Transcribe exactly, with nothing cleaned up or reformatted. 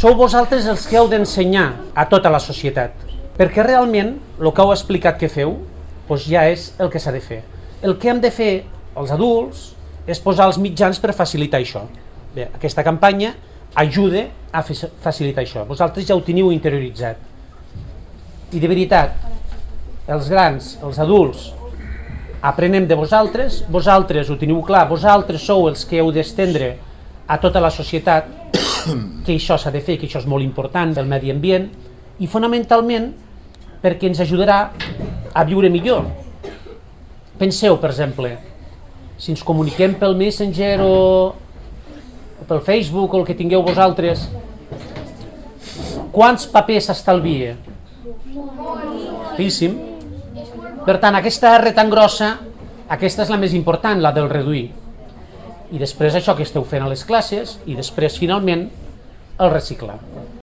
sou vosaltres els que heu d'ensenyar a tota la societat, perquè realment el que heu explicat que feu doncs ja és el que s'ha de fer. El que hem de fer els adults és posar els mitjans per facilitar això. Bé, aquesta campanya ajuda a facilitar això. Vosaltres ja ho teniu interioritzat. I de veritat, els grans, els adults, aprenem de vosaltres, vosaltres ho teniu clar, vosaltres sou els que heu d'estendre a tota la societat que això s'ha de fer, que això és molt important pel medi ambient i fonamentalment perquè ens ajudarà a viure millor. Penseu, per exemple, si ens comuniquem pel Messenger o pel Facebook o el que tingueu vosaltres, quants papers s'estalvia? Moltíssim. Per tant, aquesta R tan grossa, aquesta és la més important, la del reduir. I després això que esteu fent a les classes i després, finalment, el reciclar.